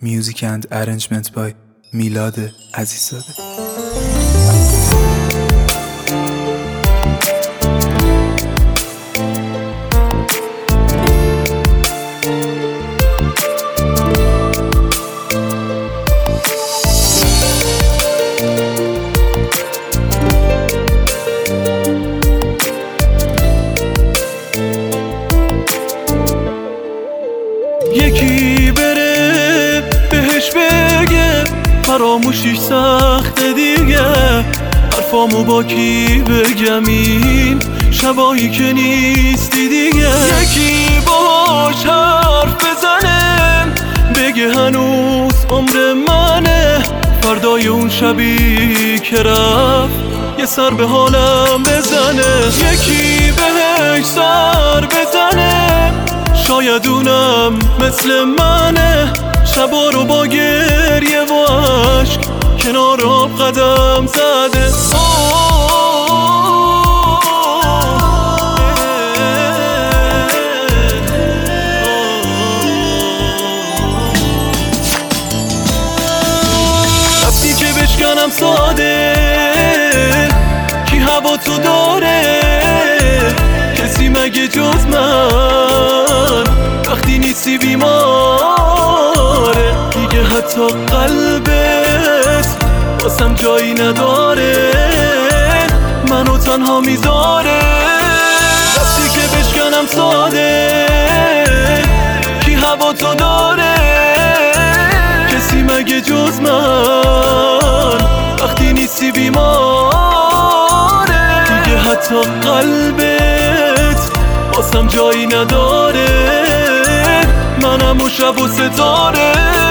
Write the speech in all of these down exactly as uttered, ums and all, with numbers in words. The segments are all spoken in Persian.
Music and arrangement by میلاد عزیزاده. یکی بره بهش بگه فراموشیش سخته دیگه، حرفامو با کی بگم این شبایی که نیستی دیگه. یکی باش حرف بزنه بگه هنوز عمر منه، فردای اون شبی که رفت یه سر به حالم بزنه. یکی بهش سر بزنه شاید اونم مثل منه، شبا رو با گریه و عشق کنار آب قدم زده. رفتی که بشکنم ساده کی هوا تو داره، کسی مگه جز من وقتی نیستی بیماره دیگه، حتی قلبت واسم جایی نداره، منو تنها میذاره. رفتی که بشکنم ساده کی هوا تو داره، کسی مگه جز من وقتی نیستی بیماره دیگه، حتی قلبت واسم جایی نداره، منم و شب و ستاره.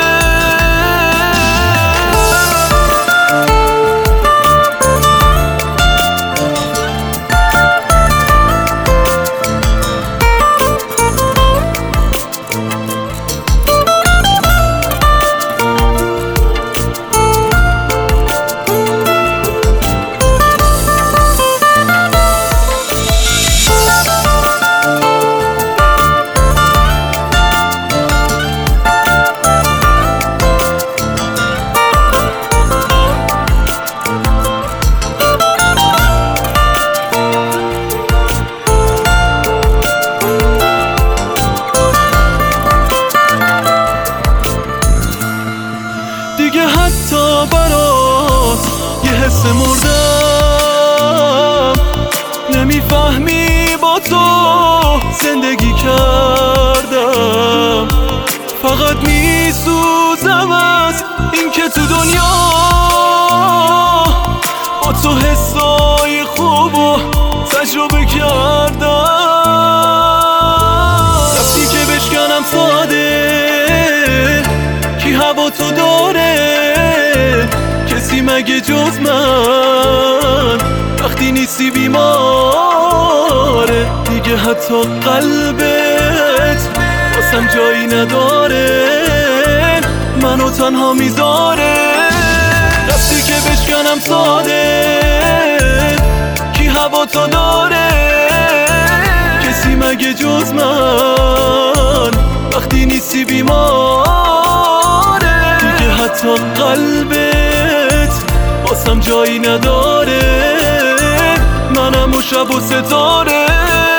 دیگه حتی برات یه حس مردم، نمیفهمی با تو زندگی کردم، فقط میسوزم از این که تو دنیا با تو حسای خوب و تجربه کردم. رفتی که بشکنم ساده کی هوا تو داره، کسی مگه جز من وقتی نیستی بیماره دیگه، حتی قلبت واسم جایی نداره، منو تنها میذاره. رفتی که بشکنم ساده کی هوا تو داره، کسی مگه جز من وقتی نیستی بیماره دیگه، حتی قلبت واسم جایی نداره، منم و شب و ستاره.